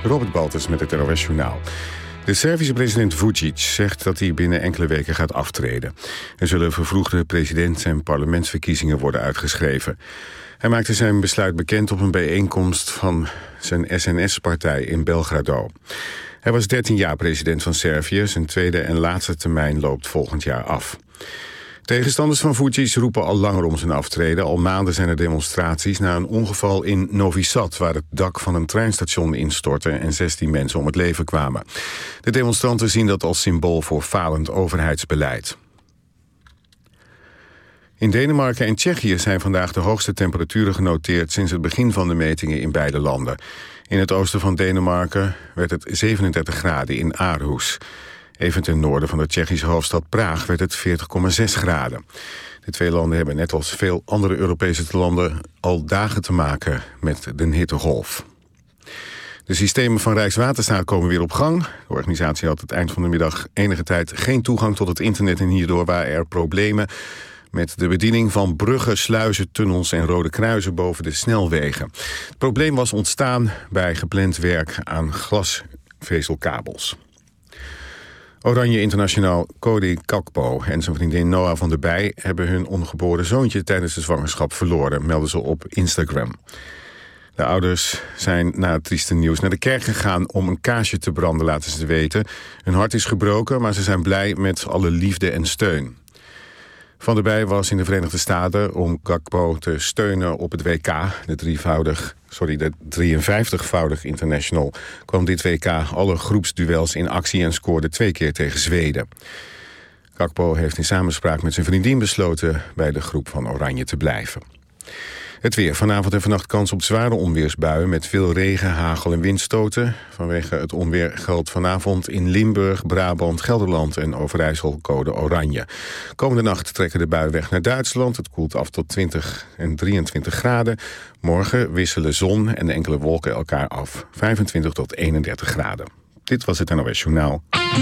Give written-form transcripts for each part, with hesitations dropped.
Robert Baltus met het NOS Journaal. De Servische president Vučić zegt dat hij binnen enkele weken gaat aftreden. Er zullen vervroegde presidents- en parlementsverkiezingen worden uitgeschreven. Hij maakte zijn besluit bekend op een bijeenkomst van zijn SNS-partij in Belgrado. Hij was 13 jaar president van Servië. Zijn tweede en laatste termijn loopt volgend jaar af. Tegenstanders van Vučić roepen al langer om zijn aftreden. Al maanden zijn er demonstraties na een ongeval in Novi Sad, waar het dak van een treinstation instortte en 16 mensen om het leven kwamen. De demonstranten zien dat als symbool voor falend overheidsbeleid. In Denemarken en Tsjechië zijn vandaag de hoogste temperaturen genoteerd sinds het begin van de metingen in beide landen. In het oosten van Denemarken werd het 37 graden in Aarhus. Even ten noorden van de Tsjechische hoofdstad Praag werd het 40,6 graden. De twee landen hebben net als veel andere Europese landen al dagen te maken met de hittegolf. De systemen van Rijkswaterstaat komen weer op gang. De organisatie had het eind van de middag enige tijd geen toegang tot het internet en hierdoor waren er problemen met de bediening van bruggen, sluizen, tunnels en rode kruisen boven de snelwegen. Het probleem was ontstaan bij gepland werk aan glasvezelkabels. Oranje internationaal Cody Gakpo en zijn vriendin Noah van der Bij hebben hun ongeboren zoontje tijdens de zwangerschap verloren, melden ze op Instagram. De ouders zijn na het trieste nieuws naar de kerk gegaan om een kaarsje te branden, laten ze weten. Hun hart is gebroken, maar ze zijn blij met alle liefde en steun. Van der Bij was in de Verenigde Staten om Gakpo te steunen op het WK. De 53-voudig international kwam dit WK alle groepsduels in actie en scoorde 2 keer tegen Zweden. Gakpo heeft in samenspraak met zijn vriendin besloten bij de groep van Oranje te blijven. Het weer. Vanavond en vannacht kans op zware onweersbuien met veel regen, hagel en windstoten. Vanwege het onweer geldt vanavond in Limburg, Brabant, Gelderland en Overijssel code oranje. Komende nacht trekken de buien weg naar Duitsland. Het koelt af tot 20 en 23 graden. Morgen wisselen zon en enkele wolken elkaar af. 25 tot 31 graden. Dit was het NOS Journaal.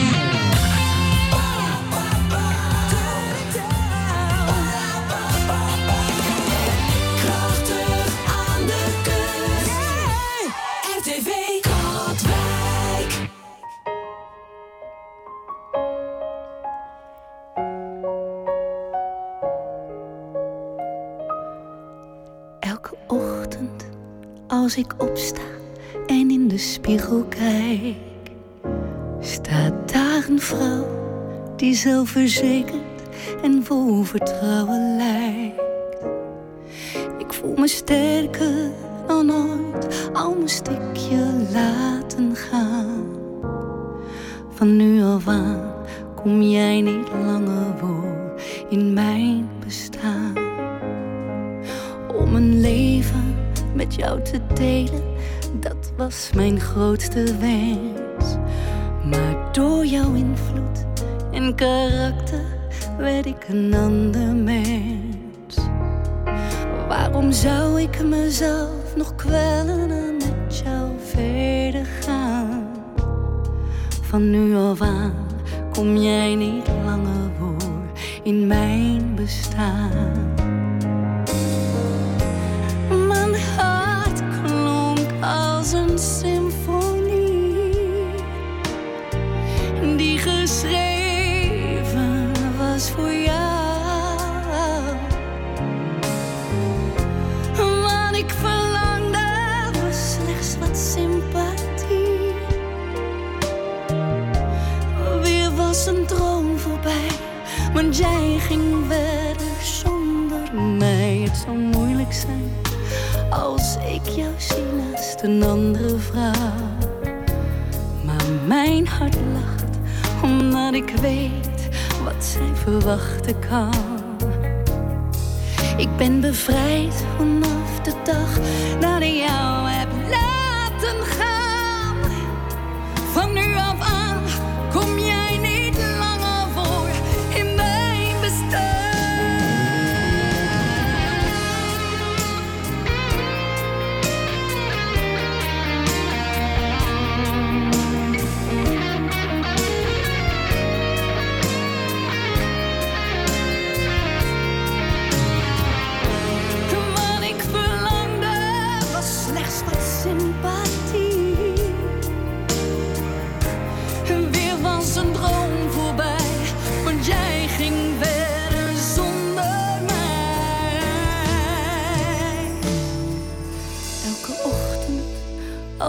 Als ik opsta en in de spiegel kijk, staat daar een vrouw die zelfverzekerd en vol vertrouwen lijkt. Ik voel me sterker dan ooit, al moest ik je laten gaan. Van nu af aan kom jij niet langer voor in mijn bestaan. Om een leven met jou te delen, dat was mijn grootste wens. Maar door jouw invloed en karakter werd ik een ander mens. Waarom zou ik mezelf nog kwellen en met jou verder gaan? Van nu af aan kom jij niet langer voor in mijn bestaan. Als een symfonie die geschreven was voor jou. Wat ik verlangde was slechts wat sympathie. Weer was een droom voorbij, want jij ging verder zonder mij. Het zou moeilijk zijn als ik jou zie naast een andere vrouw. Maar mijn hart lacht, omdat ik weet wat zij verwachten kan. Ik ben bevrijd vanaf de dag dat ik jou heb laten gaan. Van nu af aan kom jij niet langer voor in mijn bestaan.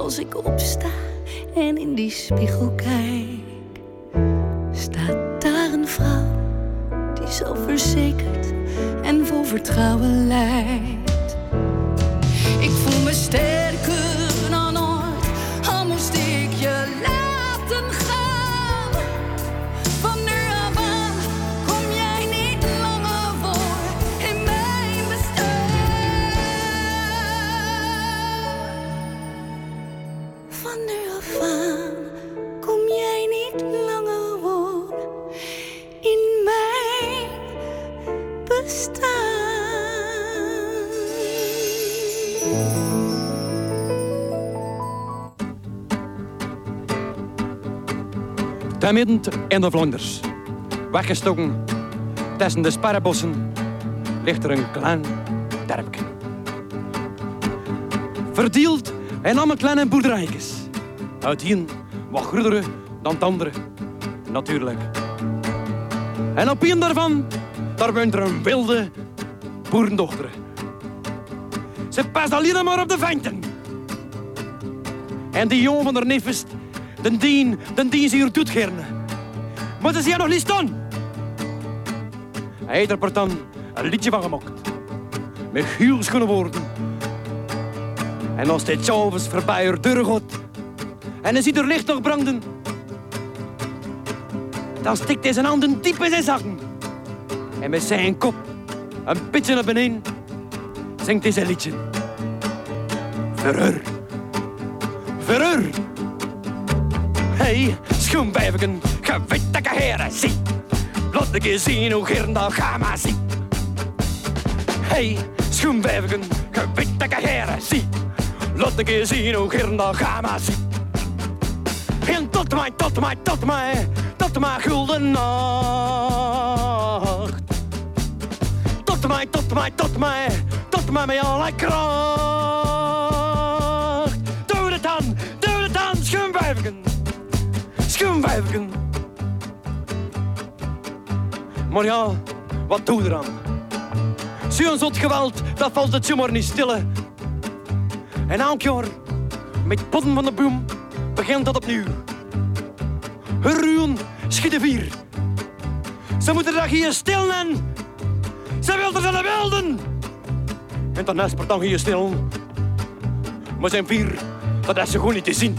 Als ik opsta en in die spiegel kijk, staat daar een vrouw die zelfverzekerd en vol vertrouwen lijkt. Ik voel me sterker dan ooit, al moest ik je laten gaan. Van nu af aan kom jij niet langer voor in mijn bestaan. Van nu af aan kom jij niet langer voor in mijn bestaan. Ten midden in de Vlaanders, weggestoken tussen de sparrenbossen, ligt er een klein dorpje. Verdeeld in allemaal kleine boerderijtjes. Uit een wat grotere dan het andere, natuurlijk. En op een daarvan, daar woont er een wilde boerendochter. Ze past alleen maar op de venten. En die jongen van haar neef is Den dien ze hier doet gerne. Maar ze is hier nog niet staan. Hij heeft er dan een liedje van gemaakt. Met heel schone woorden. En als dit s'avonds voorbij haar deur gaat en hij ziet er licht nog branden, dan stikt hij zijn handen diep in zijn zakken. En met zijn kop een beetje naar beneden zingt hij zijn liedje. Verheur. Verheur. Hey, schoenwijven, ge weet dat ik heren zie. Laat ik je zien hoe gern dat ga maar zie. Hey, schoenwijven, ge weet dat ik heren zie. Laat ik je zien hoe gern dat ga maar zie. En tot mij gulden nacht. Tot mij met alle kracht. Doe het dan, schoenwijven. Schoenwijven. Maar ja, wat doe je eraan? Zo'n zot geweld, dat valt het zomaar niet stille. En elk jaar, met potten van de boom, begint dat opnieuw. Ruwen schieten vier. Ze moeten dat hier stil en ze wilden ze de wilden. En dan is het dan hier stil. Maar zijn vier, dat is ze gewoon niet te zien.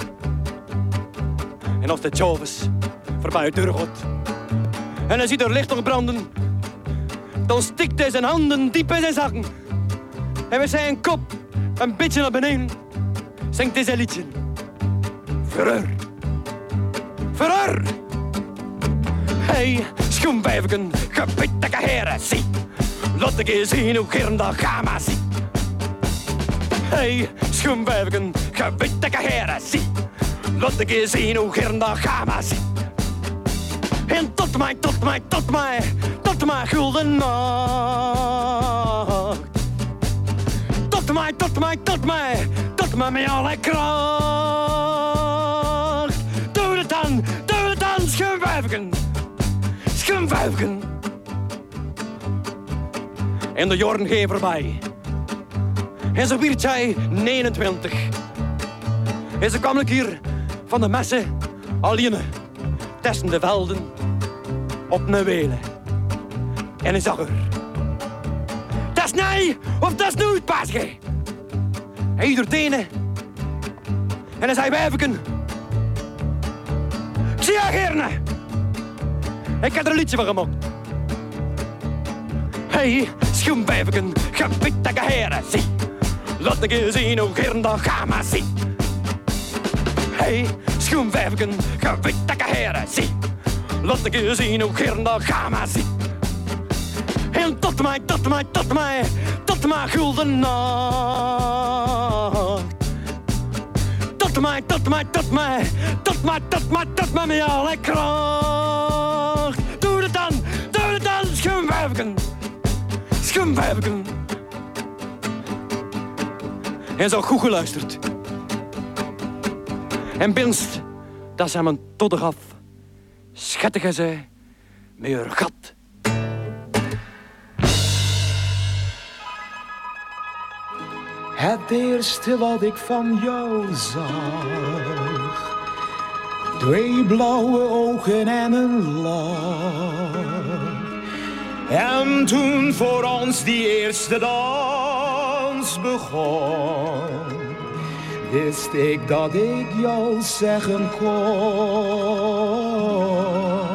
En als de s'avonds voorbij de deur gaat en hij ziet er licht nog branden, dan stikt hij zijn handen diep in zijn zakken. En met zijn kop een beetje naar beneden zingt hij zijn liedje. Verheur. Verheur. Hey, schoenwijven, ge weet dat ik heren zie. Laat ik je zien hoe gern dat ga maar zie. Hey, schoenwijven, ge weet dat ik heren zie. Laat ik je zien hoe gern dat ga maar zie. En tot mij gulden nacht. Tot mij met alle kracht. Doe het dan, schoenwijven. En de jaren gaan voorbij. En zo werd zij 29. En ze kwam een keer van de messen alleen tussen de velden op een welen. En hij zag haar. Dat is nee of dat is nooit, paasje. Hij door tenen. En hij zei, wijfken. Ik zie jou gerne. Ik heb er een liedje van gemaakt. Hey, schoenwijfken, ge weet dat ik heren zie. Laat ik je zien hoe gern dat ga maar zie. Hey, schoenwijfken, ge weet dat ik heren zie. Laat ik je zien hoe gern dat ga maar zie. En tot mij gulden nacht. Tot mij met alle kracht. Doe het dan, schoenwijfken. En zo goed geluisterd. En binst, dat ze hem een todde gaf. Schattige zij, met haar gat. Het eerste wat ik van jou zag, 2 blauwe ogen en een lach. En toen voor ons die eerste dans begon, wist ik dat ik jou zeggen kon.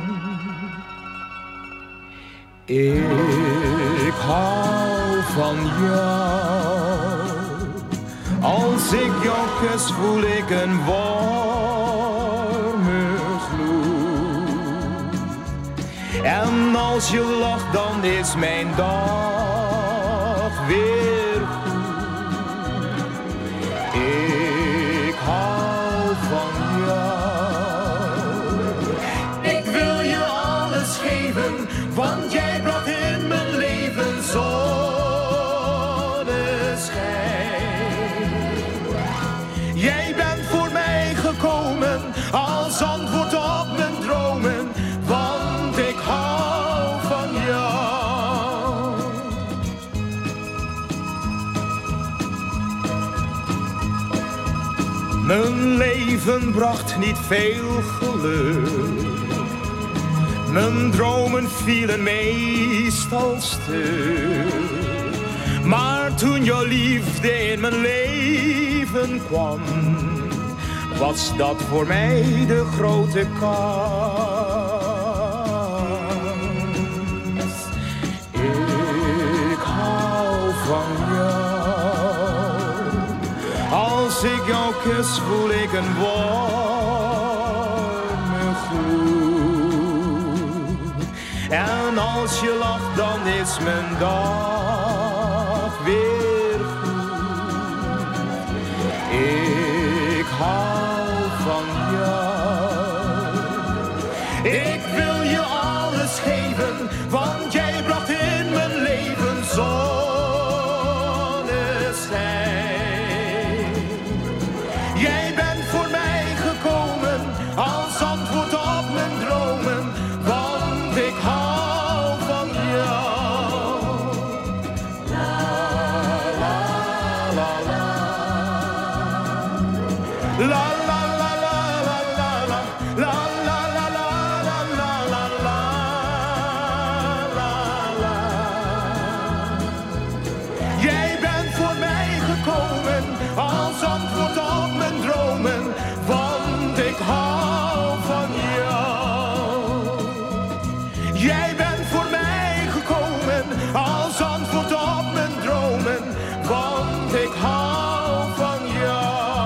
Ik hou van jou. Als ik jou kus voel ik een warme gloed. En als je lacht dan is mijn dag weer goed. Ik hou van jou. Ik wil je alles geven, want jij bracht in mijn leven zonneschijn. Jij bent voor mij gekomen als antwoord op mijn dromen, want ik hou van jou. Mijn leven bracht niet veel geluk. Mijn dromen vielen meestal stil. Maar toen jouw liefde in mijn leven kwam, was dat voor mij de grote kans. Ik hou van jou. Als ik jou kus voel ik een warme gloed. En als je lacht dan is mijn dag weer goed. Ik hou van jou. Ik wil je alles geven, want jij bracht in mijn leven zonneschijn. Jij bent voor mij gekomen als antwoord op mijn dromen, want ik hou van jou. La la la la. La la la la la la la. La la la la la la la la la. Jij bent voor mij gekomen als antwoord op mijn dromen, want ik hou van jou. Jij bent voor mij gekomen als antwoord op mijn dromen, want ik hou van jou.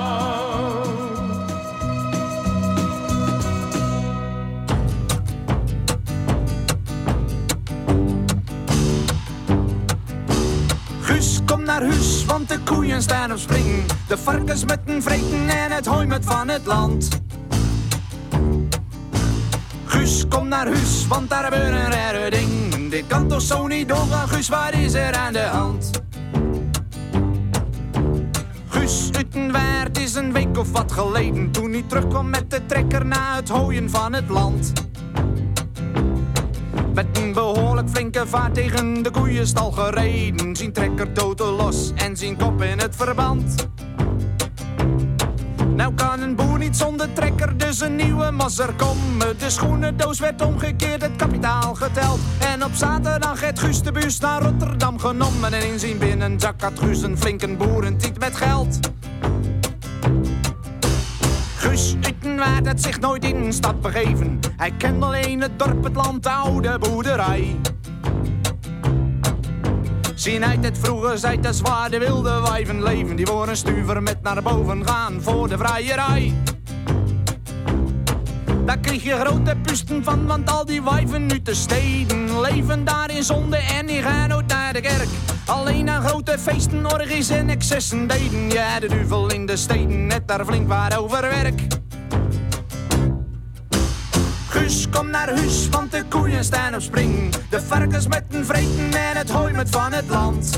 Guus, kom naar huis, want de koeien staan op spring. De varkens met een vreten en het hooi met van het land. Guus, kom naar huis, want daar gebeurt een rare ding. Dit kan toch zo niet doorgaan, Guus, wat is er aan de hand? Guus Utenwaard is een week of wat geleden, toen hij terugkwam met de trekker na het hooien van het land. Met een behoorlijk flinke vaart tegen de koeienstal gereden. Zijn trekker totaal los en zijn kop in het verband. Nou kan een boer niet zonder trekker, dus een nieuwe masser komen. De schoenendoos werd omgekeerd, het kapitaal geteld. En op zaterdag heeft Guus de bus naar Rotterdam genomen. En in zijn binnenzak had Guus een flinke boerentiet met geld. Guus Utenwaard had zich nooit in een stad begeven. Hij kende alleen het dorp, het land, de oude boerderij. Zien uit het vroeger zei dat zwaar de wilde wijven leven. Die voor een stuver met naar boven gaan voor de vrijerij. Daar kreeg je grote pusten van, want al die wijven nu te steden leven daar in zonde en die gaan nooit naar de kerk. Alleen aan grote feesten, orgies en excessen deden. Ja, de duivel in de steden, net daar flink waar over werk. Guus, kom naar huis, want de koeien staan op spring. De varkens met een vreten en het hooi met van het land.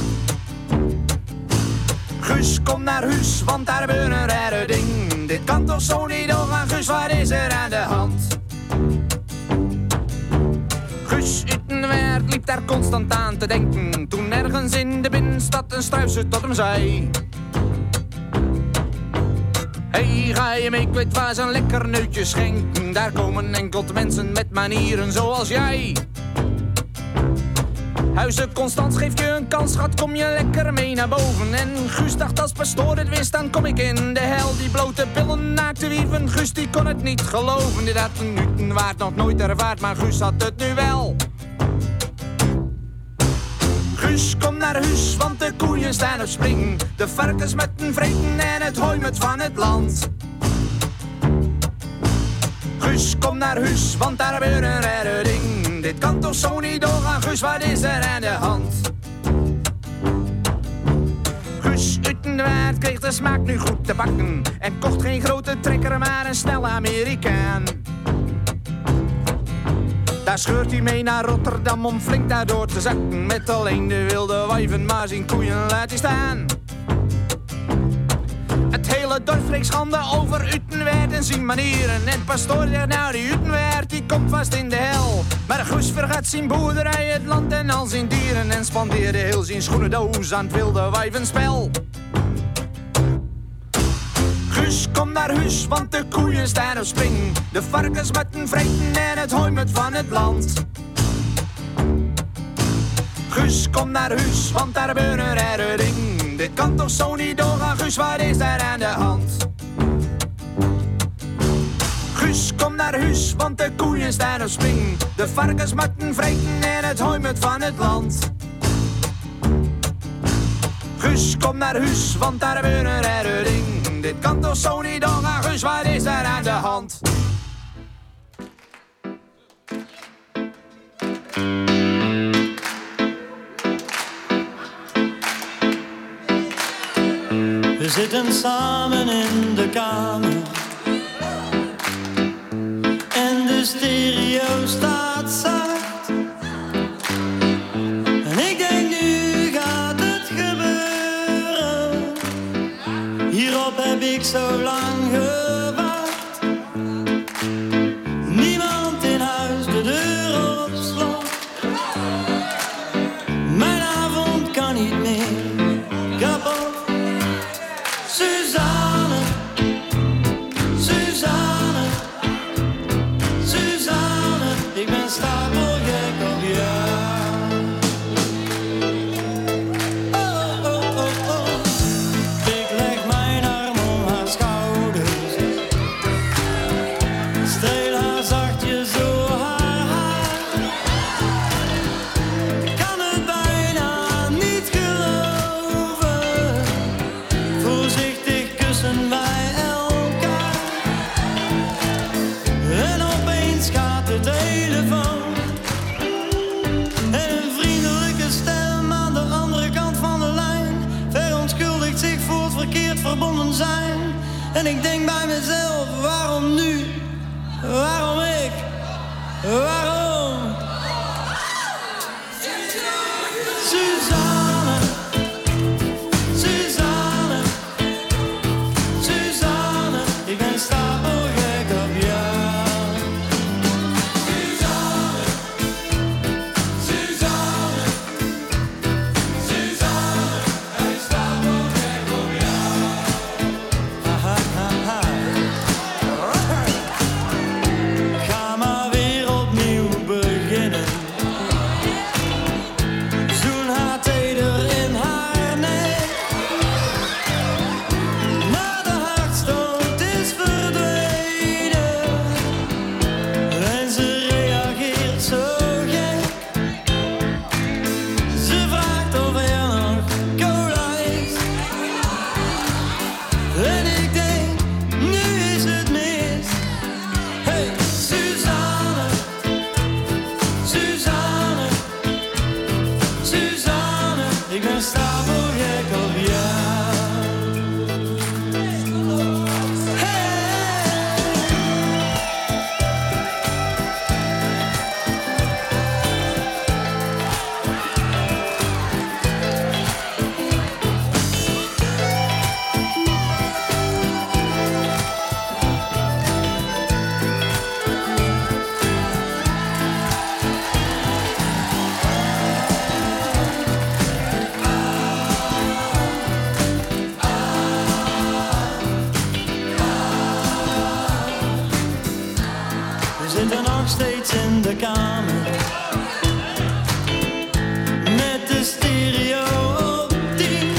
Guus, kom naar huis, want daar gebeurt een rare ding. Dit kan toch zo niet doorgaan, Guus, wat is er aan de hand? Guus Utenwaard liep daar constant aan te denken. Toen ergens in de binnenstad een struisje tot hem zei: hey, ga je mee, ik weet waar ze een lekker neutje schenken. Daar komen enkel mensen met manieren zoals jij. Huizen Constans geeft je een kans, schat, kom je lekker mee naar boven. En Guus dacht als pastoor het wist, dan kom ik in de hel. Die blote billen naakte wieven, Guus die kon het niet geloven. Dit had een Newton waard nog nooit ervaard, maar Guus had het nu wel. Guus, kom naar huis, want de koeien staan op springen. De varkens met een vreten en het hooi met van het land. Guus, kom naar huis, want daar gebeurt een rare ding. Dit kan toch zo niet doorgaan, Guus, wat is er aan de hand? Guus Utenwaard kreeg de smaak nu goed te bakken. En kocht geen grote trekker, maar een snelle Amerikaan. Daar scheurt hij mee naar Rotterdam om flink daardoor te zakken. Met alleen de wilde wijven, maar zijn koeien laat hij staan. Het hele dorp spreekt schande over Utenwaard en zijn manieren. En pastoor zegt nou, die Utenwaard die komt vast in de hel. Maar Guus vergat zijn boerderij, het land en al zijn dieren. En spandeerde heel zijn schoenendoos aan het wilde wijvenspel. Guus, kom naar huis, want de koeien staan op spring. De varkens met een vreten en het hooi met van het land. Guus, kom naar huis, want daar gebeurt een rare ding. Dit kan toch zo niet doorgaan, Guus, wat is daar aan de hand? Guus, kom naar huis, want de koeien staan op spring. De varkens met een vreten en het hooi met van het land. Guus, kom naar huis, want daar gebeurt een rare ding. Dit kan toch zo niet doorgaan, Guus, wat is daar aan de hand? We zitten samen in de kamer en de stereo staat zacht. En ik denk nu gaat het gebeuren. Hierop heb ik zo lang gewacht. Niemand in huis, de deur op slot. Mijn avond kan niet meer kapot. Suzanne, Suzanne, Suzanne, ik ben stapelgek op jou. Oh, oh, oh, oh. Ik leg mijn arm om haar schouders, streel haar zachtjes door haar haar. Ik kan het bijna niet geloven. Voorzichtig kussen wij elkaar. En opeens gaat de telefoon. En een vriendelijke stem aan de andere kant van de lijn verontschuldigt zich voor het verkeerd verbonden zijn. En ik denk bij mezelf, waarom nu? Waarom ik? Waarom? Suzanne, Suzanne, Suzanne, ik ben stapelgek op jou. Suzanne, Suzanne, Suzanne, ik ben stapelgek op jou. Ha, ha, ha. Ga maar weer opnieuw beginnen. Zoen haar teder in haar nek. Maar de hartstocht is verdwenen. En ze reageert zo gek. Ze vraagt of er nog cola is. En ik denk, nu is het mis. Hey, Suzanne, Suzanne, Suzanne, ik ben stapelgek op jou. Hey. de stereo op 10.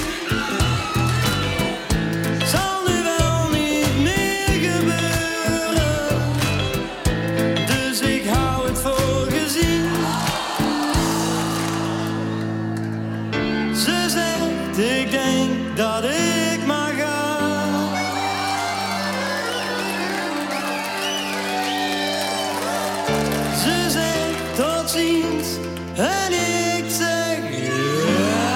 Zal nu wel niet meer gebeuren, dus ik hou het voor gezien. Ze zegt, ik denk dat ik maar ga. Ze zegt, tot ziens, en ik zeg, ja.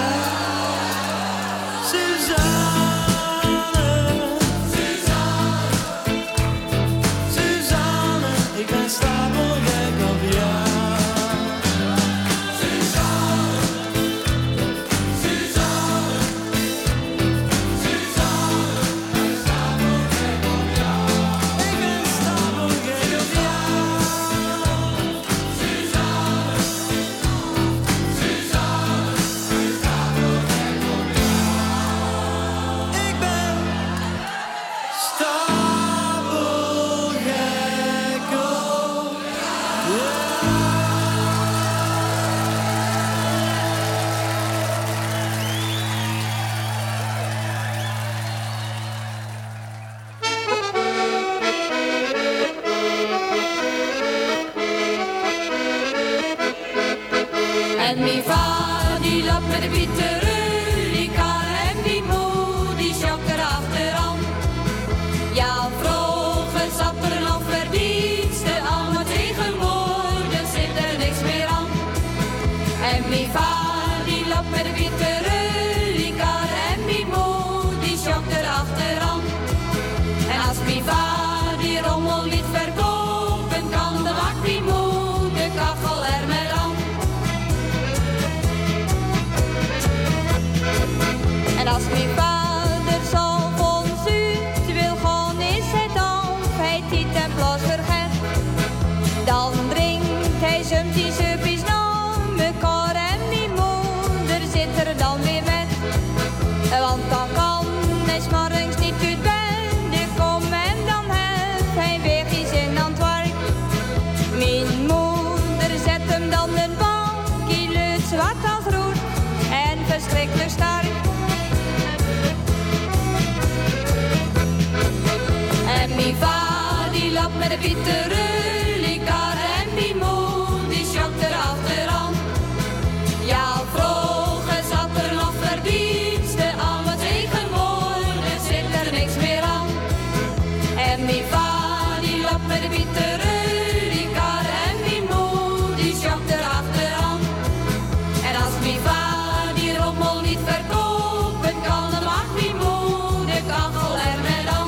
Suzanne, ik ben stapelgek op jou. En mi va die loopt met de pieterulika en mi moe die sjokt erachteraan. Ja, vroeger zat er nog verdiensten aan, maar tegenwoordig zit er niks meer aan. En mi va die loopt met de pieterulika en mi moe die sjokt erachteraan. En als mi va die rommel niet verkopen kan, dan maakt mi moe de kachel er met aan. En als mijn vader zo van Zuid wil gaan, is het of hij die ten plaats vergeet. Dan drinkt hij soms die suppies naar mekaar en mijn moeder zit er dan weer met. Want dan kan hij 's morgens niet uit bed komen en dan heeft hij weekjes in aan het werk. Mijn moeder zet hem dan een bankje luid zwart als roet en verschrikkelijk sterk. En mi va die loopt met de pieterulika en mi moe die sjokt erachteraan. Ja, vroeger zat er nog verdiensten aan, maar tegenwoordig zit er niks meer aan. En mi va die loopt met de pieterulika en mi moe die sjokt erachteraan. En als mi va die rommel niet verkopen kan, dan maakt mi moe de kachel er met aan.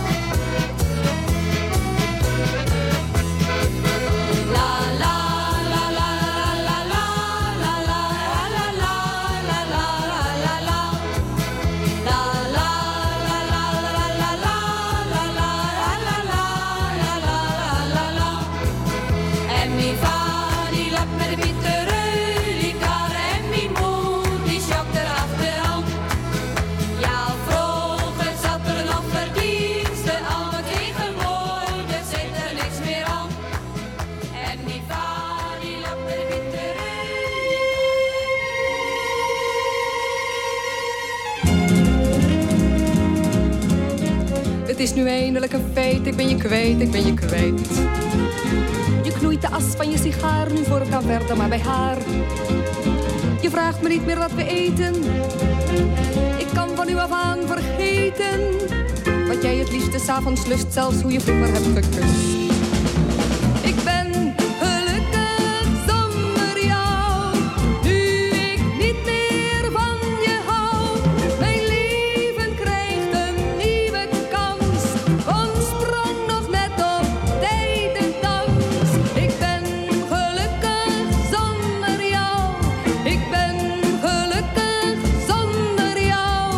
En mi va die loopt met de pieterulika en mi moe die sjokt erachteraan. Ja, vroeger zat er nog verdiensten aan, maar tegenwoordig zit er niks meer aan. En mi va die loopt met de pieterulika. Het is nu eindelijk een feit, ik ben je kwijt, ik ben je kwijt. Je knoeit de as van je sigaar, nu voor dan verder maar bij haar. Je vraagt me niet meer wat we eten, ik kan van nu af aan vergeten wat jij het liefste 's avonds lust, zelfs hoe je vroeger hebt gekust. Ik ben gelukkig zonder jou, nu ik niet meer van je hou. Mijn leven krijgt een nieuwe kans, kom sprong nog net op tijd en dans. Ik ben gelukkig zonder jou, ik ben gelukkig zonder jou.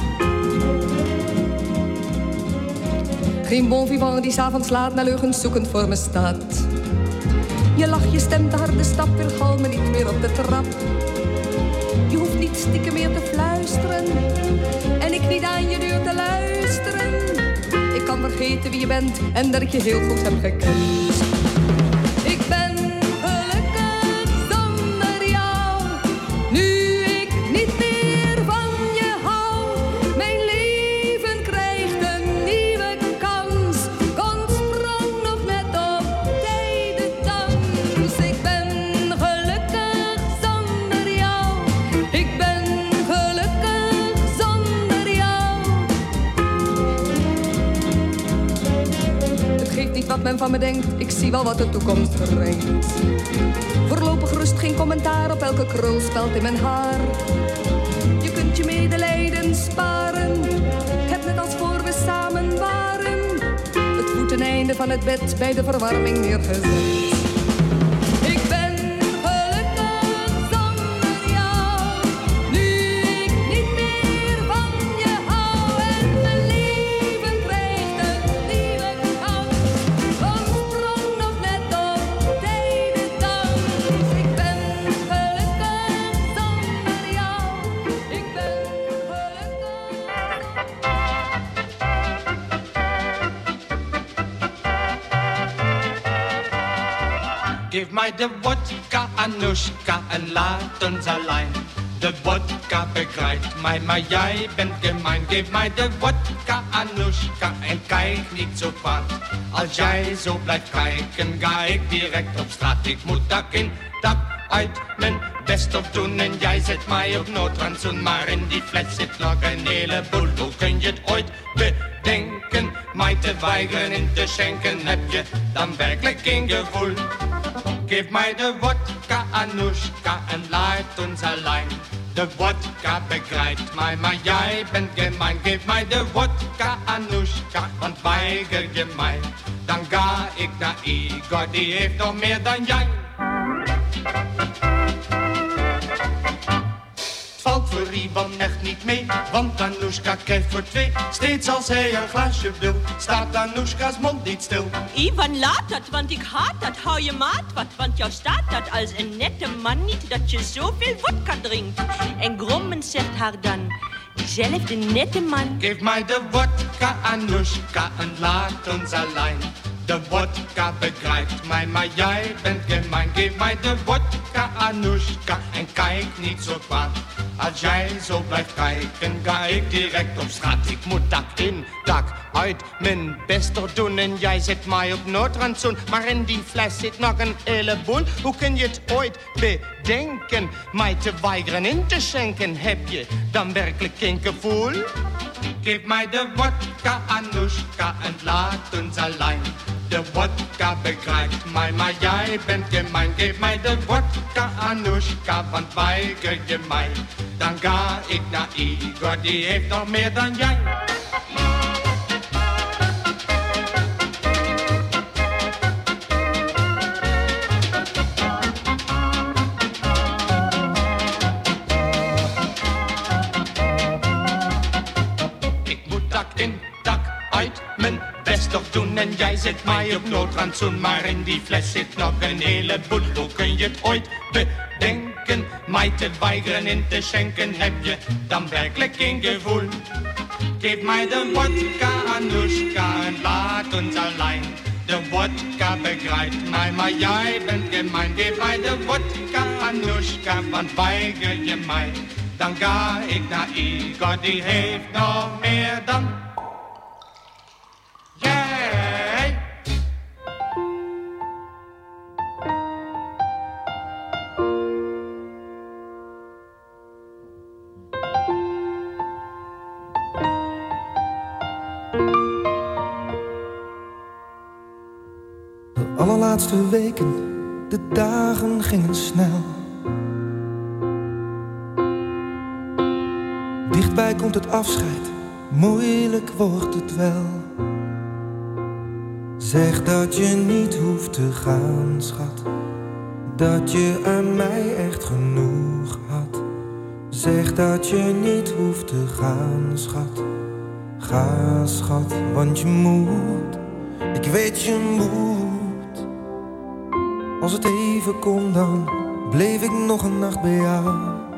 Geen bon vivant die 's avonds laat naar leugens zoekend voor me staat. Je lach, je stem, de harde stap, weergal me niet meer op de trap. Je hoeft niet stiekem meer te fluisteren en ik niet aan je deur te luisteren. Ik kan vergeten wie je bent en dat ik je heel goed heb gekend. Ik ben gelukkig zonder jou, nu wat men van me denkt. Ik zie wel wat de toekomst brengt. Voorlopig rust geen commentaar op elke krulspeld in mijn haar. Je kunt je medelijden sparen. Ik heb net als voor we samen waren het voeteneinde van het bed bij de verwarming neergezet. Ik ben Geef mij de vodka, Anushka, en laat ons alleen. De vodka begrijpt mij, maar jij bent gemein. Geef mij de vodka, Anushka, en kijk niet zo kwaad. Als jij zo blijft kijken, ga ik direct op straat. Ik moet dag in, dag uit mijn best op doen. En jij zet mij op noodrantsoen. Maar in die fles zit nog een heleboel. Hoe kun je het ooit bedenken? Mij te weigeren in te schenken. Heb je dan werkelijk geen gevoel? Geef mij de vodka, Anushka, en laat ons alleen. De vodka begrijpt mij, maar jij bent gemein. Geef mij de vodka, Anushka, want weiger je mij. Dan ga ik naar Igor, die heeft nog meer dan jij. Valt voor Ivan echt niet mee, want Anushka krijgt voor twee. Steeds als hij een glaasje wil, staat Anushka's mond niet stil. Ivan, laat dat, want ik haat dat. Hou je maat wat, want jou staat dat als een nette man niet dat je zoveel vodka drinkt. En grommend zegt haar dan, diezelfde nette man. Geef mij de vodka, Anushka, en laat ons alleen. De vodka begrijpt mij, maar jij bent gemein. Geef mij de vodka, Anushka, en kijk niet zo kwaad. Als jij zo blijft kijken, ga ik direct op straat. Ik moet dag in, dag uit mijn best doen. En jij zet mij op noodrantsoen. Maar in die fles zit nog een heleboel. Hoe kun je het ooit bedenken? Mij te weigeren in te schenken. Heb je dan werkelijk geen gevoel? Geef mij de vodka, Anushka, en laat ons alleen. De vodka begrijpt mij, maar jij bent gemein. Geef mij de vodka, Anushka, want weiger je mij. Dan ga ik naar Igor, die heeft nog meer dan jij. Ik moet dag in, dag uit mijn best op doen. En jij zet mij op noodrantsoen. Maar in die fles zit nog een heleboel. Hoe kun je het ooit bedenken? Mij te weigeren in te schenken. Heb je dan werkelijk geen gevoel? Geef mij de vodka, Anushka, en laat ons alleen. De vodka begrijpt mij, maar jij bent gemein. Geef mij de vodka, Anushka, want weiger je mij. Dan ga ik naar Igor, die heeft nog meer dan jij. De allerlaatste weken, de dagen gingen snel. Dichtbij komt het afscheid, moeilijk wordt het wel. Zeg dat je niet hoeft te gaan, schat. Dat je aan mij echt genoeg had. Zeg dat je niet hoeft te gaan, schat. Ga, schat, want je moet. Ik weet je moet. Als het even kon, dan bleef ik nog een nacht bij jou.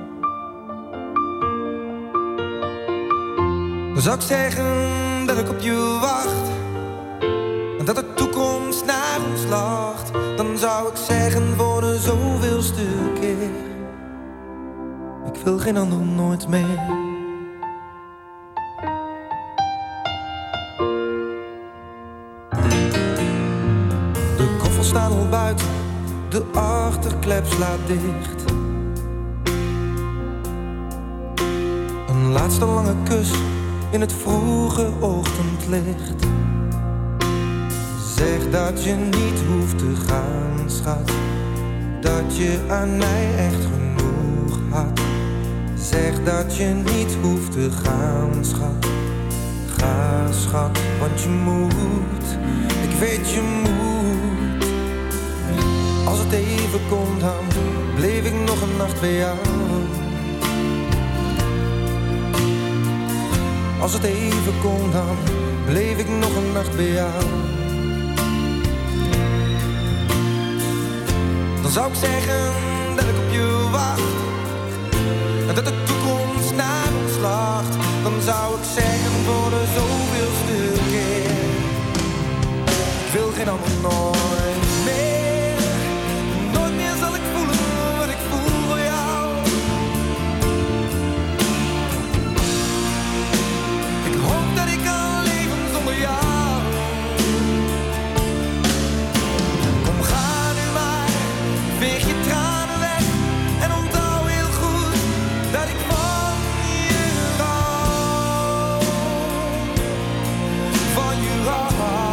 Dan zou ik zeggen dat ik op je wacht. En dat de toekomst naar ons lacht. Dan zou ik zeggen voor de zoveelste keer: ik wil geen ander nooit meer. De koffers staan al buiten, de achterklep slaat dicht. Een laatste lange kus in het vroege ochtendlicht. Zeg dat je niet hoeft te gaan, schat. Dat je aan mij echt genoeg had. Zeg dat je niet hoeft te gaan, schat. Ga, schat, want je moet. Ik weet je moet. Als het even kon, dan bleef ik nog een nacht bij jou. Als het even kon, dan bleef ik nog een nacht bij jou. Dan zou ik zeggen dat ik op je wacht. En dat de toekomst naar ons lacht. Dan zou ik zeggen voor de zoveelste keer. Ik wil geen ander nooit meer. Nooit meer zal ik voelen wat ik voel voor jou. Ik hoop dat ik kan leven zonder jou. Kom, ga nu maar, veeg je tranen weg. En onthoud heel goed dat ik van je hou. Van je hou.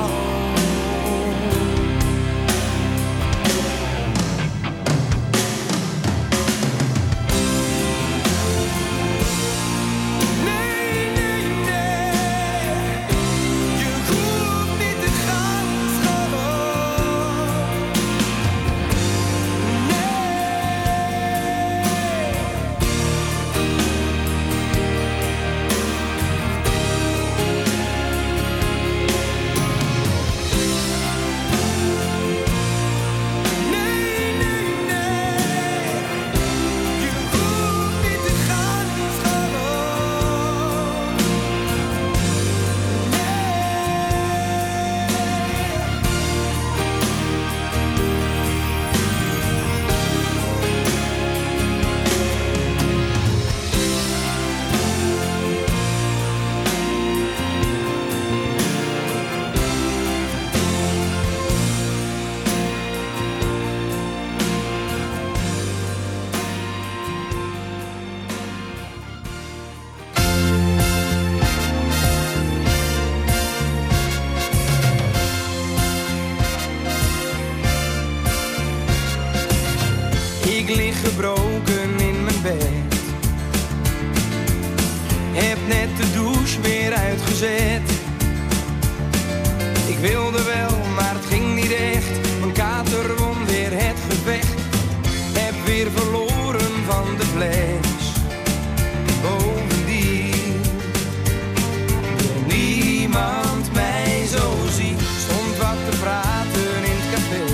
Ik lig gebroken in mijn bed. Heb net de douche weer uitgezet. Ik wilde wel, maar het ging niet echt. Mijn kater won weer het gevecht. Heb weer verloren van de fles. Bovendien wil niemand mij zo zien. Stond wat te praten in het café.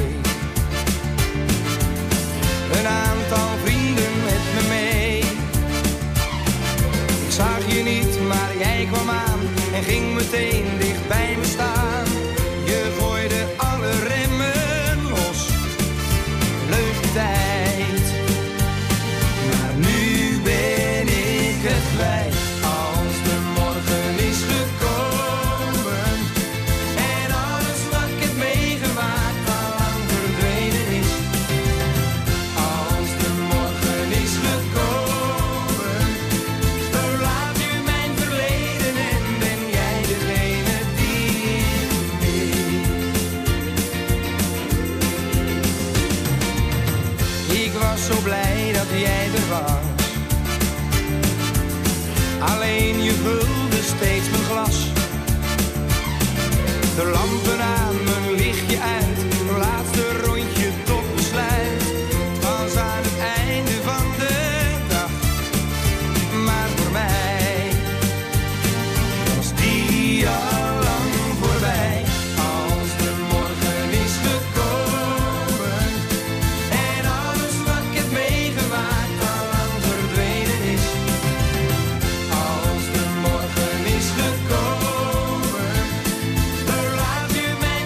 Een aantal vrienden met me mee. Ik zag je niet, maar jij kwam aan en ging meteen dicht bij me staan. Je gooide alle remmen los, leuke tijd. Maar nu ben ik het kwijt. Als de morgen is gekomen en alles wat ik heb meegemaakt al lang verdwenen is. Als de morgen is gekomen, verlaat nu mijn verleden en ben jij degene die ik mis. Ik was zo blij dat jij er was. Alleen je vulde steeds mijn glas. De lampen aan, mijn lichtje uit. Een laatste rondje tot besluit. Het was aan het einde van de dag. Maar voor mij was die al lang voorbij. Als de morgen is gekomen en alles wat ik heb meegemaakt al lang verdwenen is. Als de morgen is gekomen, verlaat nu mijn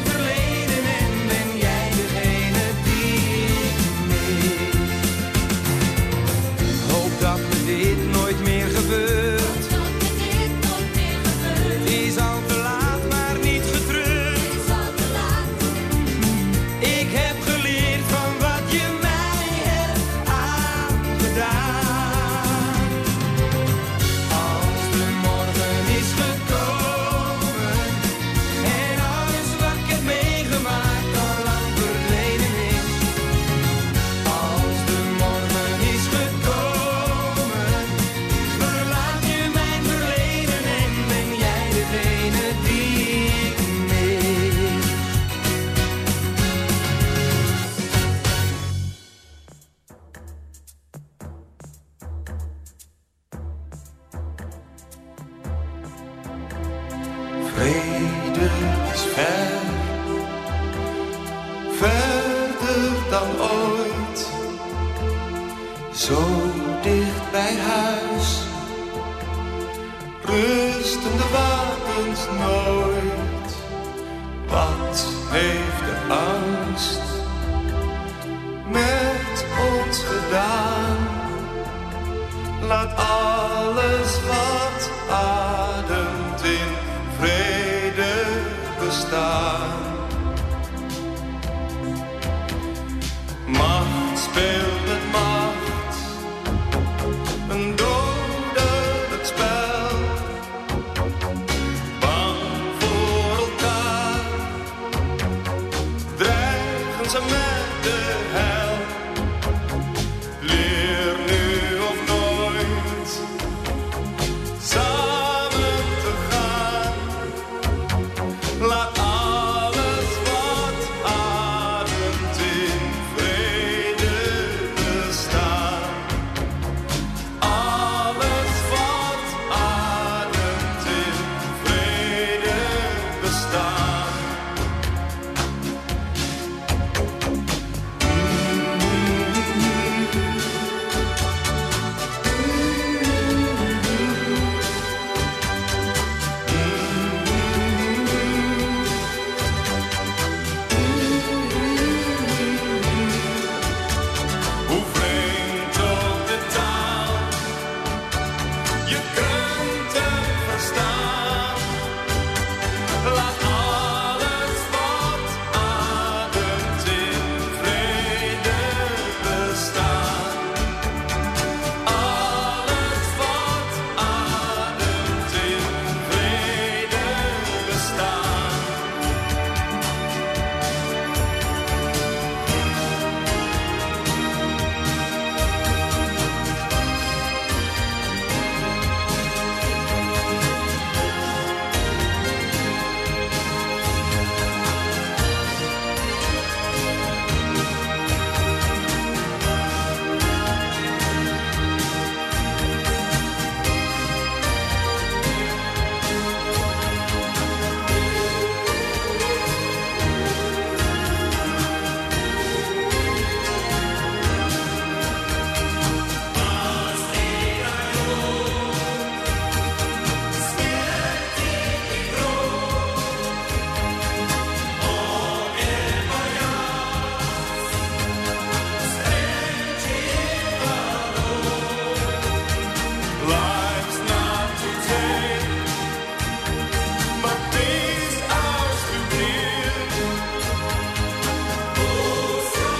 ver, verder dan ooit. Zo dicht bij huis, rusten de wapens nooit. Wat heeft de angst met ons gedaan? Laat alles wat ademt in vrede bestaan. Macht speelt met macht, een dodelijk spel. Bang voor elkaar, dreigen ze met de hel. Leer nu of nooit samen te gaan. Laat alles wat ademt in vrede bestaan. Alles wat ademt in vrede bestaan. Hoe vreemd ook de taal, je kunt hem verstaan. Laat alles wat ademt in vrede bestaan. Alles wat ademt in vrede bestaan. Life's not to take, but these ours to give. Oh, so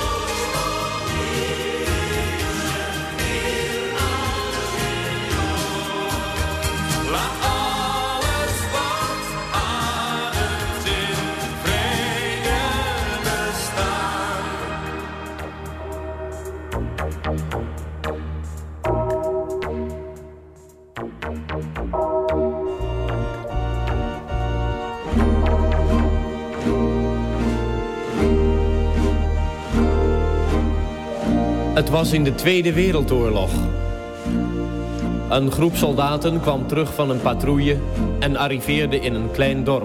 laat alles wat ademt in vrede bestaan. Het was in de Tweede Wereldoorlog. Een groep soldaten kwam terug van een patrouille en arriveerde in een klein dorp.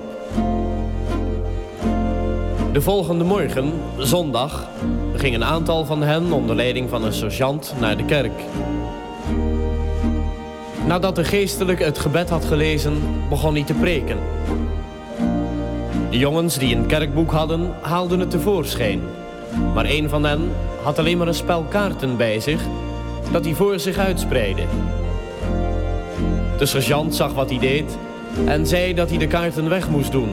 De volgende morgen, zondag, ging een aantal van hen onder leiding van een sergeant naar de kerk. Nadat de geestelijke het gebed had gelezen, begon hij te preken. De jongens die een kerkboek hadden, haalden het tevoorschijn. Maar een van hen had alleen maar een spel kaarten bij zich, dat hij voor zich uitspreidde. De sergeant zag wat hij deed en zei dat hij de kaarten weg moest doen.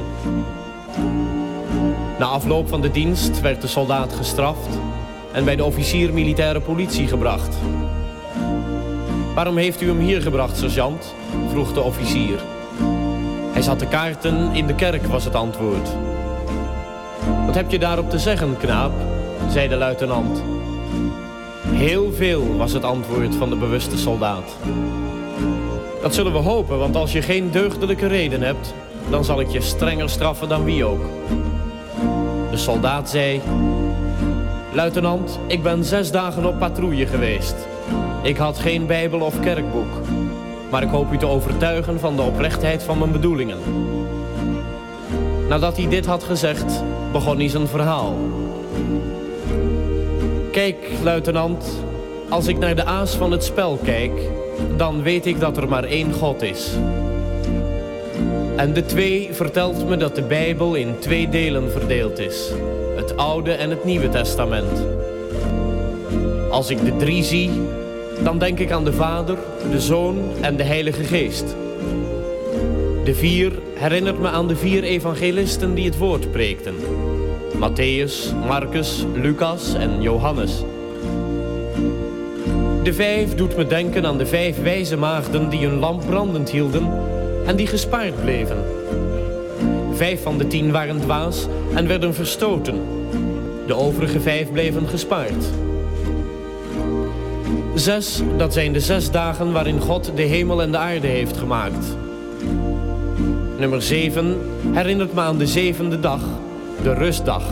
Na afloop van de dienst werd de soldaat gestraft en bij de officier militaire politie gebracht. Waarom heeft u hem hier gebracht, sergeant? Vroeg de officier. Hij zat de kaarten in de kerk, was het antwoord. Wat heb je daarop te zeggen, knaap? Zei de luitenant. Heel veel, was het antwoord van de bewuste soldaat. Dat zullen we hopen, want als je geen deugdelijke reden hebt, dan zal ik je strenger straffen dan wie ook. De soldaat zei: luitenant, ik ben 6 dagen op patrouille geweest. Ik had geen bijbel of kerkboek, maar ik hoop u te overtuigen van de oprechtheid van mijn bedoelingen. Nadat hij dit had gezegd, begon hij zijn verhaal. Kijk, luitenant, als ik naar de aas van het spel kijk, dan weet ik dat er maar één God is. En de 2 vertelt me dat de Bijbel in 2 delen verdeeld is. Het Oude en het Nieuwe Testament. Als ik de 3 zie, dan denk ik aan de Vader, de Zoon en de Heilige Geest. De 4 herinnert me aan de 4 evangelisten die het woord preekten. Matthäus, Marcus, Lucas en Johannes. De 5 doet me denken aan de 5 wijze maagden die hun lamp brandend hielden en die gespaard bleven. 5 van de 10 waren dwaas en werden verstoten. De overige 5 bleven gespaard. 6, dat zijn de 6 dagen waarin God de hemel en de aarde heeft gemaakt. Nummer 7 herinnert me aan de 7e dag, de rustdag.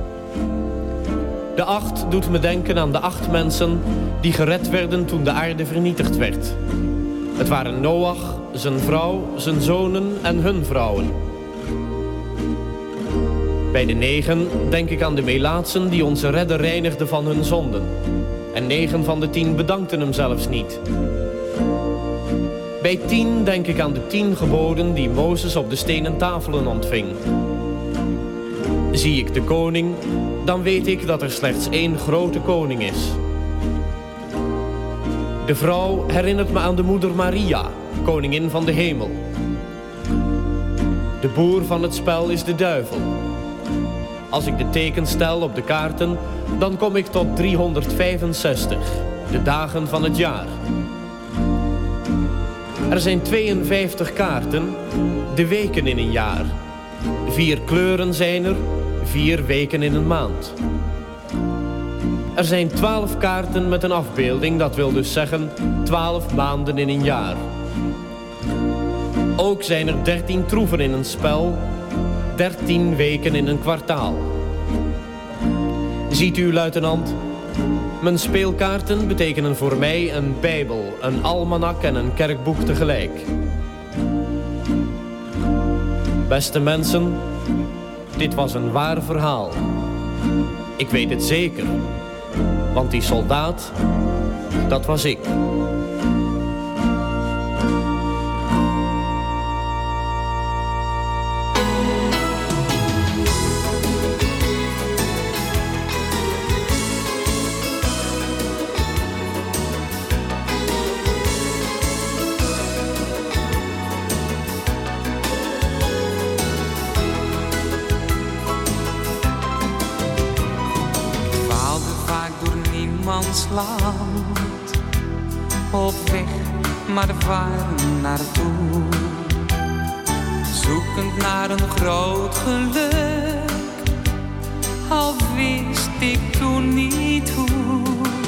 De 8 doet me denken aan de 8 mensen die gered werden toen de aarde vernietigd werd. Het waren Noach, zijn vrouw, zijn zonen en hun vrouwen. Bij de 9 denk ik aan de Melaatsen die onze redder reinigden van hun zonden. En 9 van de 10 bedankten hem zelfs niet. Bij 10 denk ik aan de 10 geboden die Mozes op de stenen tafelen ontving. Zie ik de koning, dan weet ik dat er slechts 1 grote koning is. De vrouw herinnert me aan de moeder Maria, koningin van de hemel. De boer van het spel is de duivel. Als ik de tekens stel op de kaarten, dan kom ik tot 365, de dagen van het jaar. Er zijn 52 kaarten, de weken in een jaar. 4 kleuren zijn er, 4 weken in een maand. Er zijn 12 kaarten met een afbeelding, dat wil dus zeggen 12 maanden in een jaar. Ook zijn er 13 troeven in een spel, 13 weken in een kwartaal. Ziet u, luitenant, mijn speelkaarten betekenen voor mij een bijbel, een almanak en een kerkboek tegelijk. Beste mensen, dit was een waar verhaal. Ik weet het zeker, want die soldaat, dat was ik. Land, op weg, maar varen naartoe. Zoekend naar een groot geluk, al wist ik toen niet hoe.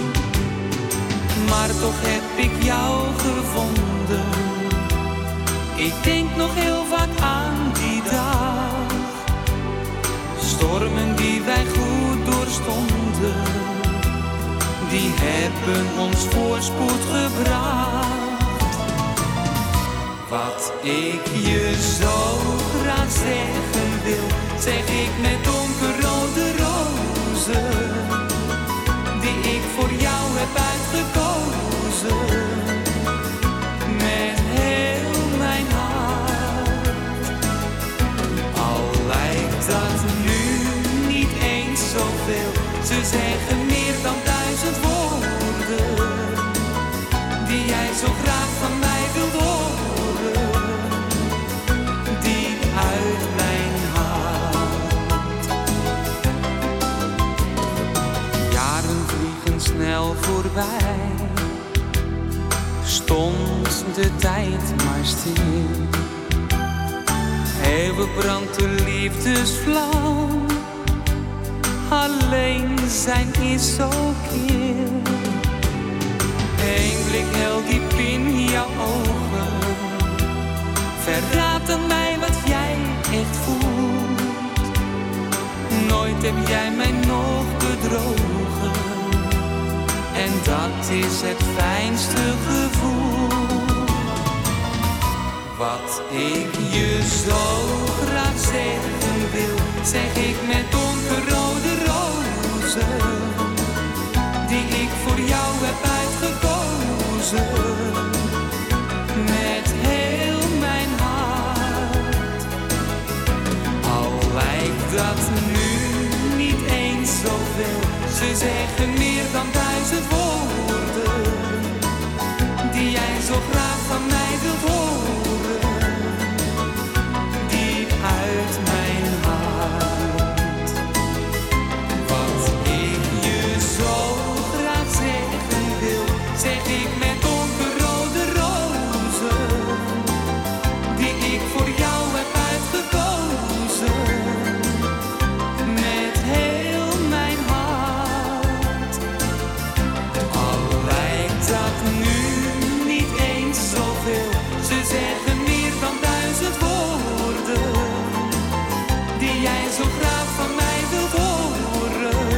Maar toch heb ik jou gevonden. Ik denk nog heel vaak aan die dag. Stormen die wij goed doorstonden, die hebben ons voorspoed gebracht. Wat ik je zo graag zeggen wil, zeg ik met donkerrode rozen, die ik voor jou heb uitgekozen. Met heel mijn hart. Al lijkt dat nu niet eens zoveel, ze zeggen meer dan 1000 woorden, die jij zo graag van mij wilt horen, diep uit mijn hart. Jaren vliegen snel voorbij, stond de tijd maar stil. Eeuwig brandt de liefdesvlam, alleen zijn is zo kil. Eén blik heel diep in jouw ogen verraadt aan mij wat jij echt voelt. Nooit heb jij mij nog bedrogen, en dat is het fijnste gevoel. Wat ik je zo graag zeggen wil, zeg ik met donkerrode rozen, die ik voor jou heb uitgekozen, met heel mijn hart. Al lijkt dat nu niet eens zoveel, ze zeggen meer dan 1000 woorden, die jij zo graag van mij wilt horen, diep uit mijn hart. Wat ik je zo graag zeggen wil, zeg ik met donkerrode rozen, die ik voor jou heb uitgekozen, met heel mijn hart. Al lijkt dat nu niet eens zoveel, ze zeggen meer dan 1000 woorden, die jij zo graag van mij wilt horen,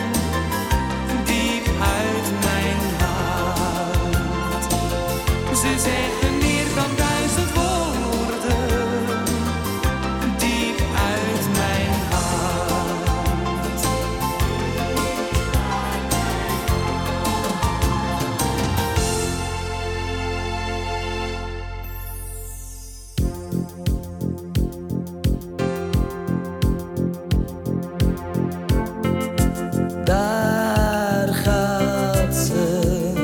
diep uit mijn hart. Ze zeggen meer dan 1000 woorden, diep uit mijn hart. Daar gaat ze,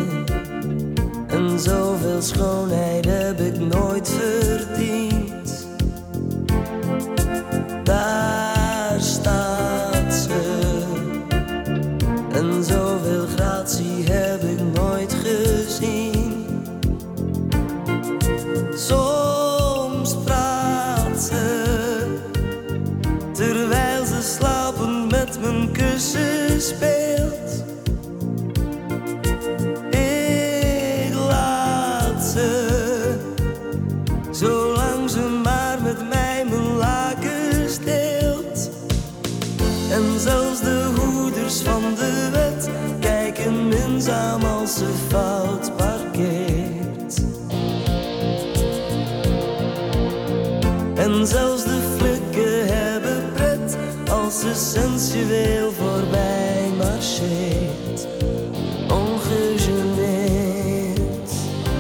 en zoveel schoonheid heb ik nooit verdiend. Daar staat ze, en zoveel gratie heb ik nooit gezien. Soms praat ze, terwijl ze slapend met mijn kussen speelt. Ik laat ze, zolang ze maar met mij mijn lakens deelt. En zelfs de hoeders van de wet kijken minzaam als ze fout parkeert. En zelfs de flikken hebben pret als ze sensueel voorbij marcheert, ongegeneerd.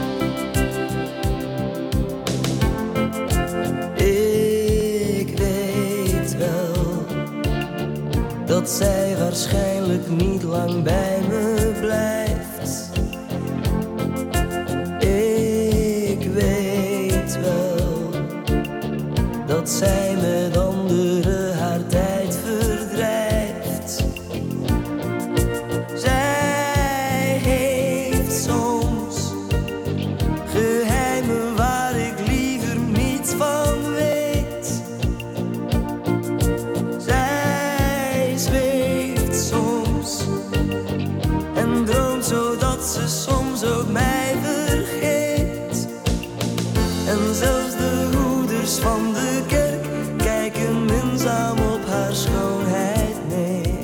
Ik weet wel dat zij waarschijnlijk niet lang bij me blijft. Ik weet wel dat zij met anderen haar tijd verdrijft. Zij heeft soms geheimen waar ik liever niets van weet. Zij zweeft soms en droomt zodat ze soms ook mij vergeet. En zelfs de hoeders van de kerk kijken minzaam op haar schoonheid neer.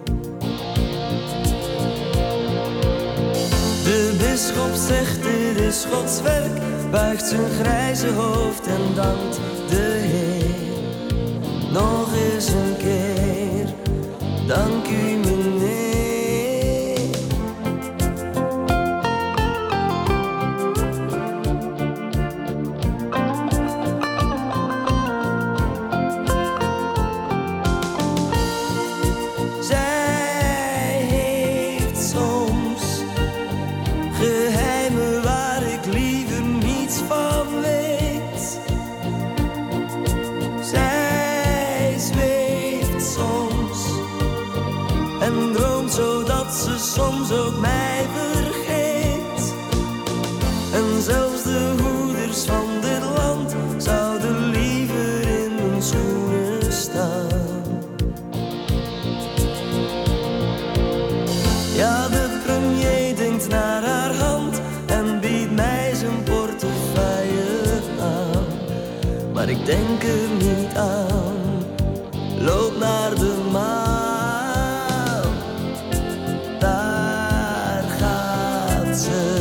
De bisschop zegt dit is Gods werk, buigt zijn grijze hoofd en dankt de Heer. Nog eens een keer, dank u meneer. Zij heeft soms geheimen waar ik liever niets van weet. Zij zweeft soms en droomt zodat ze soms ook mij vergeet. En zelfs de hoeders van dit land zouden liever in mijn schoenen staan. Ja, de premier denkt naar haar hand en biedt mij zijn portefeuille aan. Maar ik denk er niet aan, loop naar de maan. Daar gaat ze.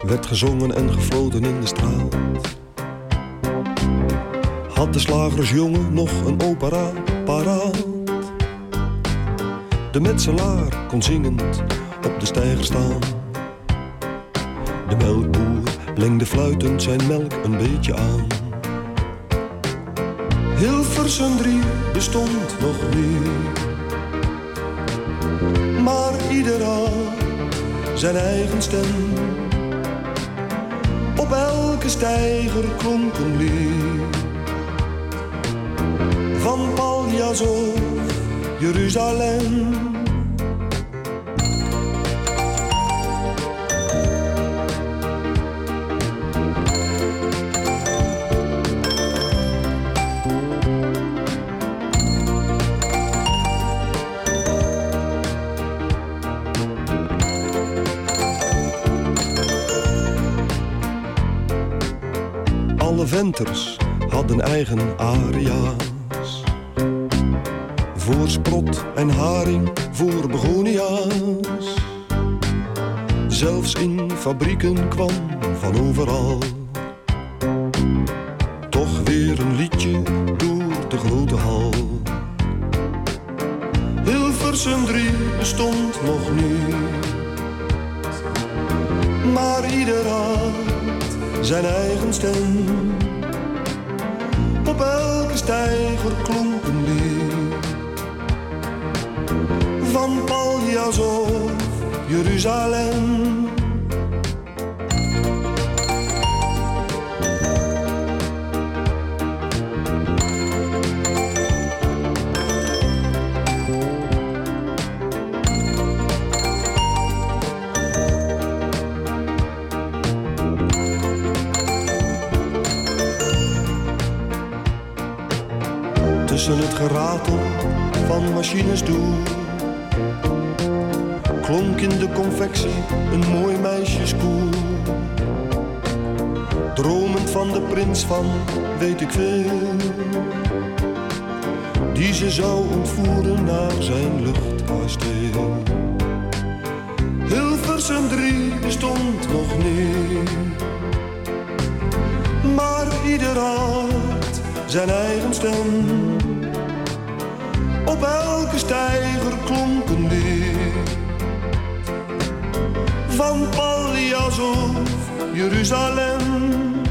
werd gezongen en gefloten in de straat. Had de slagersjongen nog een opera paraat. De metselaar kon zingend op de steiger staan. De melkboer lengde fluitend zijn melk een beetje aan. Hilversum 3 bestond nog niet, maar ieder had zijn eigen stem. Op elke steiger klonk een lied, van Paljas of Jeruzalem. Alle venters hadden eigen aria's, voor sprot en haring, voor begonia's. Zelfs in fabrieken kwam van overal toch weer een liedje door de grote hal. Hilversum 3 bestond nog niet, maar ieder had zijn eigen stem. Op elke steiger klonk een lied, van Paljas of Jeruzalem. Tussen het geratel van machines door klonk in de confectie een mooi meisjeskoor. Dromend van de prins van weet ik veel, die ze zou ontvoeren naar zijn luchtkasteel. Hilversum 3 bestond nog niet, maar ieder had zijn eigen stem. Op elke steiger klonk een lied, van Paljas of Jeruzalem.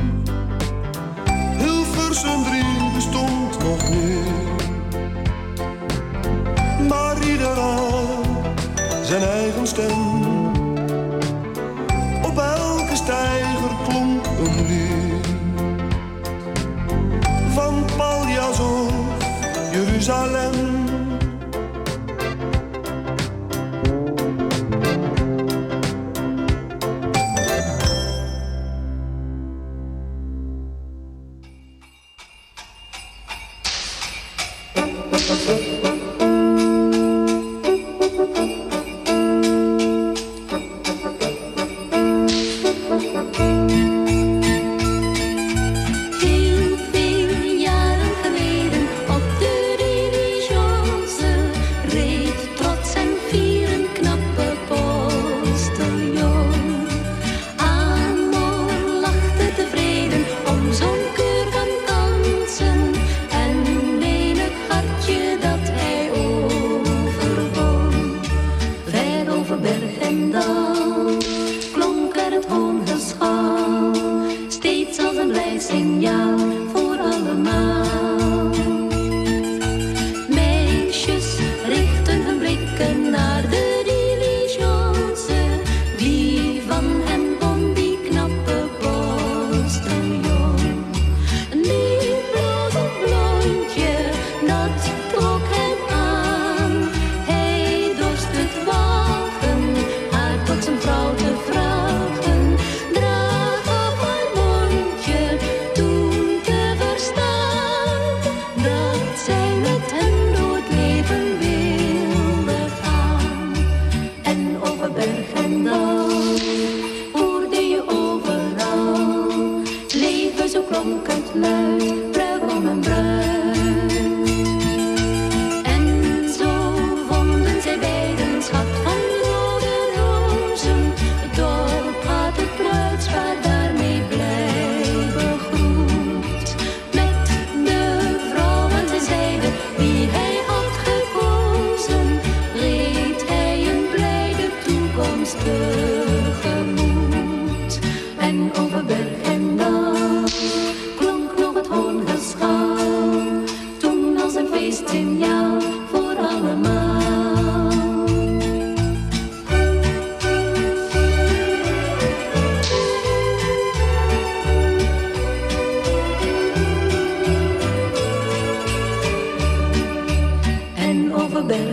Hilversum 3 bestond nog niet, maar ieder had zijn eigen stem. Op elke steiger klonk een lied, van Paljas of Jeruzalem. Heel veel jaren geleden op de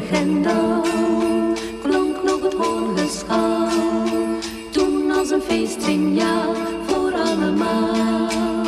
de Gendel klonk nog het hoorngeschal. Toen als een feestsignaal voor allemaal.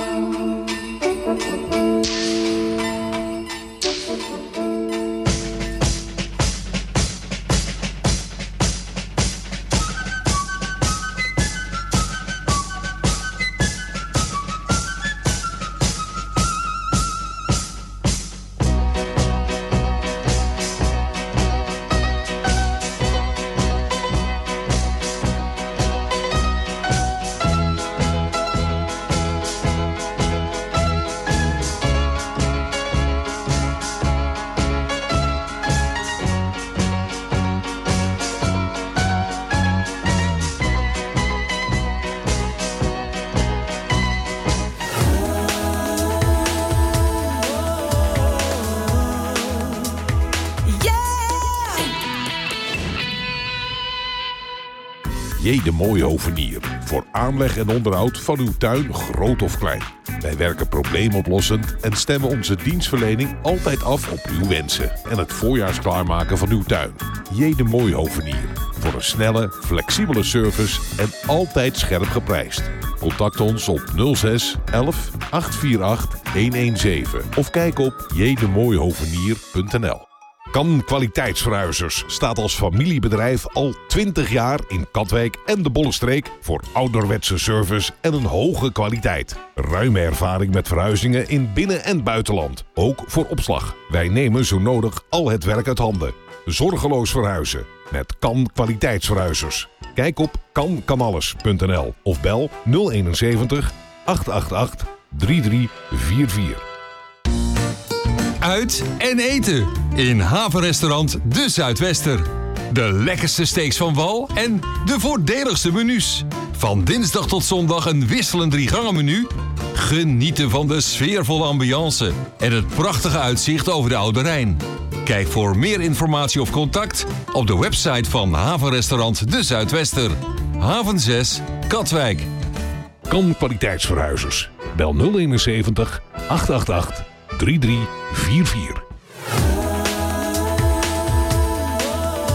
J. de Mooihovenier. Voor aanleg en onderhoud van uw tuin, groot of klein. Wij werken probleemoplossend en stemmen onze dienstverlening altijd af op uw wensen en het voorjaarsklaarmaken van uw tuin. J. de Mooihovenier. Voor een snelle, flexibele service en altijd scherp geprijsd. Contact ons op 06 11 848 117 of kijk op jdemooihovenier.nl. Kan Kwaliteitsverhuizers staat als familiebedrijf al 20 jaar in Katwijk en de Bollenstreek voor ouderwetse service en een hoge kwaliteit. Ruime ervaring met verhuizingen in binnen- en buitenland, ook voor opslag. Wij nemen zo nodig al het werk uit handen. Zorgeloos verhuizen met Kan Kwaliteitsverhuizers. Kijk op kankanalles.nl of bel 071 888 3344. Uit en eten in havenrestaurant De Zuidwester. De lekkerste steaks van wal en de voordeligste menus. Van dinsdag tot zondag een wisselend 3-gangen-menu. Genieten van de sfeervolle ambiance en het prachtige uitzicht over de Oude Rijn. Kijk voor meer informatie of contact op de website van havenrestaurant De Zuidwester. Haven 6, Katwijk. Kan Kwaliteitsverhuizers. Bel 071 888 3344.